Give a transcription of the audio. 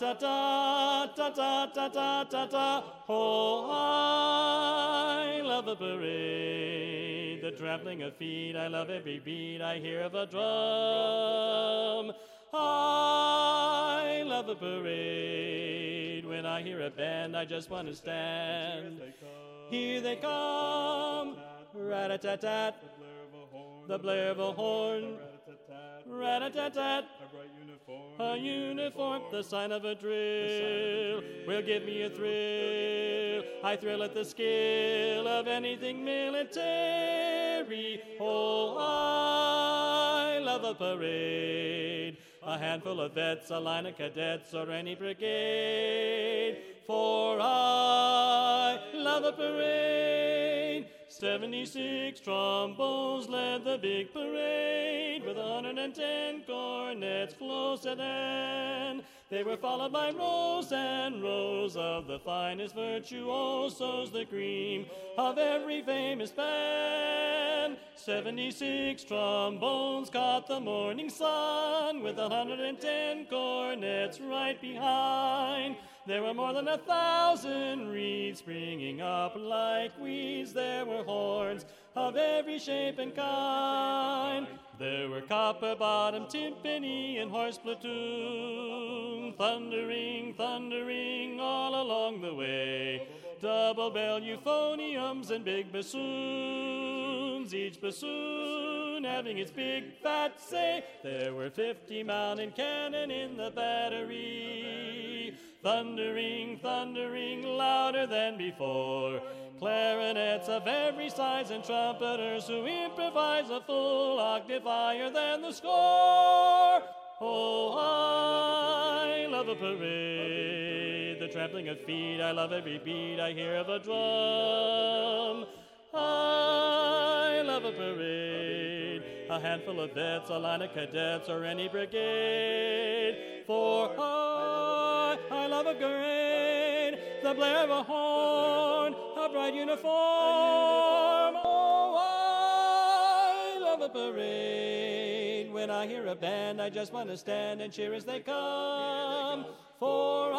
ta ta ta ta ta ta ta ta. Oh, I love a parade, the trampling of feet. I love every beat I hear of a drum. I love a parade. When I hear a band, I just want to stand. Here they come, rat-a-tat-tat, the blare of a horn, rat-a-tat-tat, a uniform, the sign of a drill, will give me a thrill. I thrill at the skill of anything military. Oh, I love a parade, a handful of vets, a line of cadets, or any brigade. For I love a parade. 76 trombones led the big parade with 110 cornets close at hand. They were followed by rows and rows of the finest virtuosos, the cream of every famous band. 76 trombones caught the morning sun with 110 cornets right behind. There were more than 1,000 reeds springing up like weeds. There were horns of every shape and kind. There were copper-bottom timpani and horse platoon, thundering, thundering all along the way. Double bell euphoniums and big bassoons, each bassoon having its big fat say. There were 50 mountain cannon in the battery, thundering, thundering louder than before. Clarinets of every size and trumpeters who improvise a full octave higher than the score. Oh, I love a parade, the trampling of feet. I love every beat I hear of a drum. I love a parade, a handful of vets, a line of cadets, or any brigade. For I love a parade, the blare of a horn, a bright uniform. Oh, I love a parade. When I hear a band, I just want to stand and cheer as they come. For